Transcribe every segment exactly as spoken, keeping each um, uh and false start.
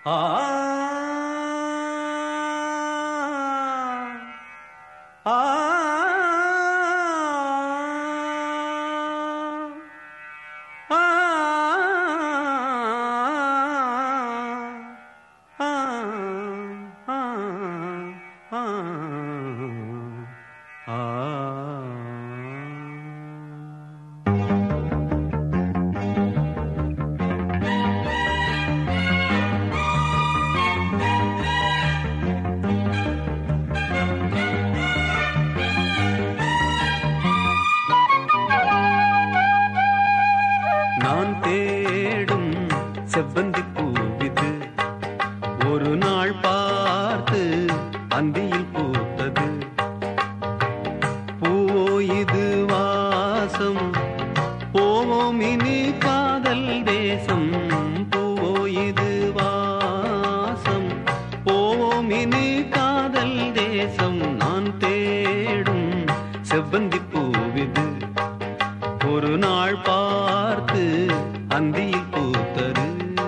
நான் தேடும் செவ்வந்தி பூவிது ஒரு நாள் பார்த்து அந்தியில் பூத்தது. பூவோ இது வாசம், போவோம் இனி காதல் தேசம். பூவோ இது வாசம், போவோம் இனி காதல் தேசம். நான் தேடும் செவ்வந்தி பூவிது ஒரு நாள் பார்த்து அந்தியில் பூத்தது.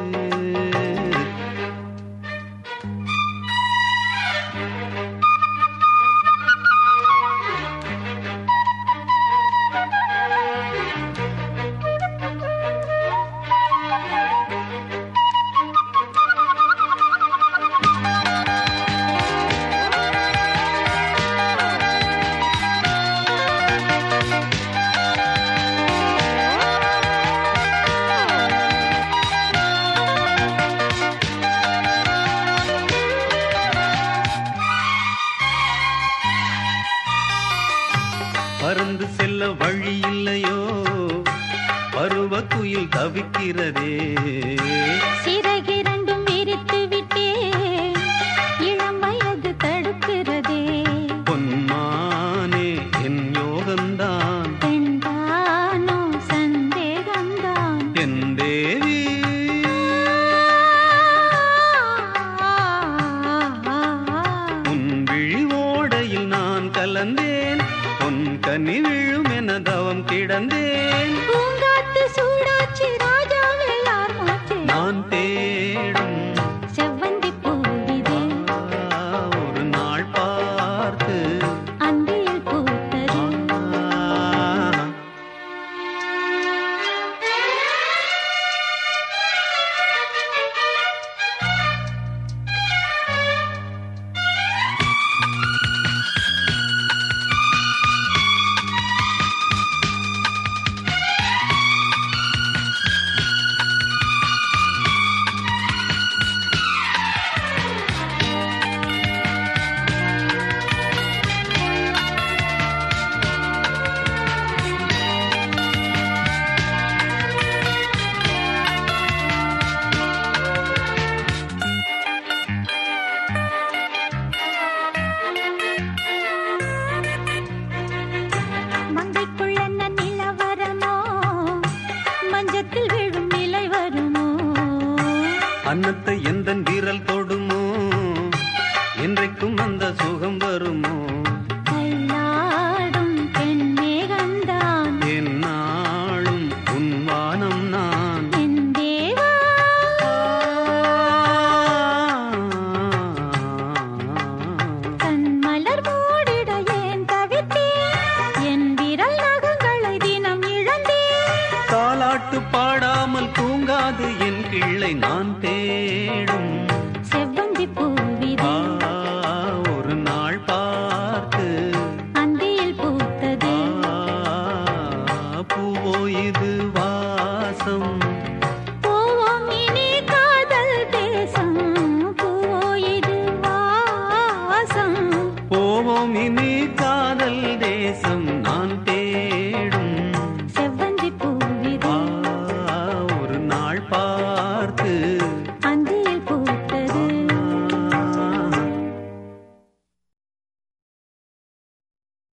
பறந்து செல்ல வழி இல்லையோ, பருவ குயில் தவிக்கிறதே. சிறகிரண்டும் விரித்து விட்டே, இளம் வயது தடுக்கிறதே. பொன்மானே என் யோகந்தான், பெண்தானோ சந்தேகந்தான். என் தேவி உன் விழி ஓடையில் நான் கலந்தேன், பொன் கனி விழும் என தவம் கிடந்தேன். பூங்காத்து சூடாச்சி ராஜாவெல்லார் மூச்சு. நான் தேடும் செவ்வந்தி பூவிது ஒரு நாள் பார்த்து அந்தியில் பூத்தது. அன்னத்தை எந்தன் வீரல் தொடுமோ, என்றைக்கும் அந்த சுகம் வருமோ. கையாடும் பெண்மேகந்தான், என்னாலும் உன் வானம் நான். என் தேவா தன் மலர் மூடிட ஏன் தவித்தேன், என் விரல் நகங்களை தினம் இழந்தேன். தாலாட்டு பாடாமல் தூங்காது என் கிள்ளை நான் தேடும் செவ்வந்தி பூவிது ஒரு நாள் பார்த்து அந்தியில் பூத்தது. பூவோ இது வாசம், போவோம் இனி காதல் தேசம். பூவோ இது வாசம், போவோம் இனி